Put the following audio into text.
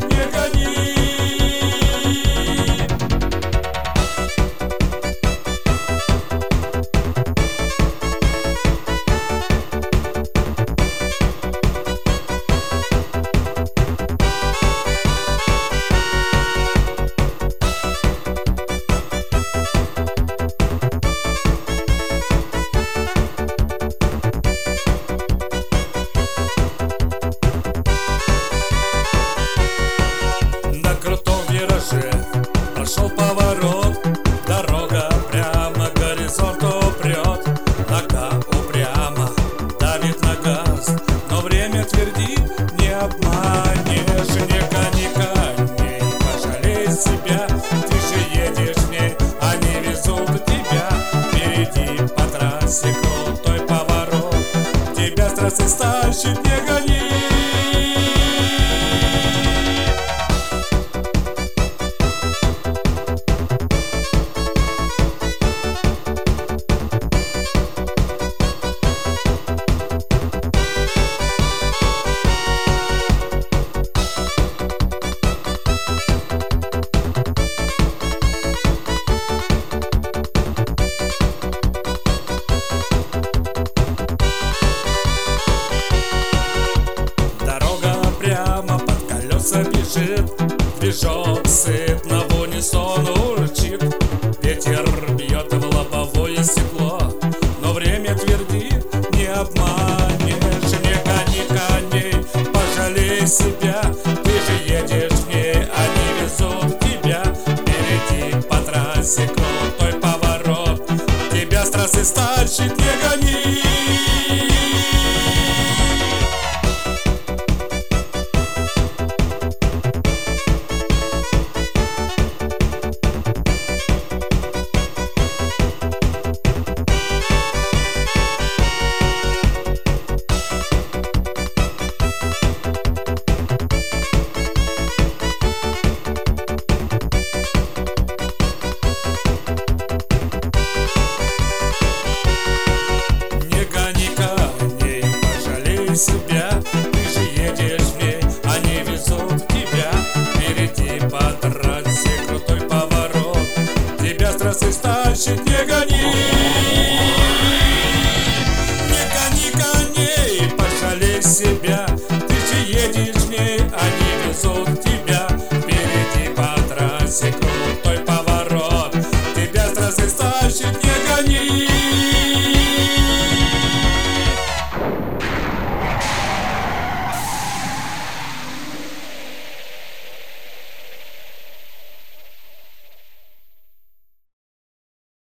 не гони. Прошел поворот, дорога прямо к горизонту прет. Нога упрямо давит на газ, но время твердит: не обманешь, не гони коней, пожалей себя, ты же едешь в ней, они везут тебя. Впереди по трассе крутой поворот, тебя с трассы стащит, не гони. Бежит, движок сытно в унисон урчит. Ветер бьет в лобовое стекло, но время твердит: не обманешь, не гони коней, пожалей себя, ты же едешь в ней, они везут тебя. Впереди по трассе крутой поворот, тебя с трассы стащит, не гони. Себя, ты же едешь в ней, они везут тебя. Впереди по трассе крутой поворот, тебя с трассы стащит.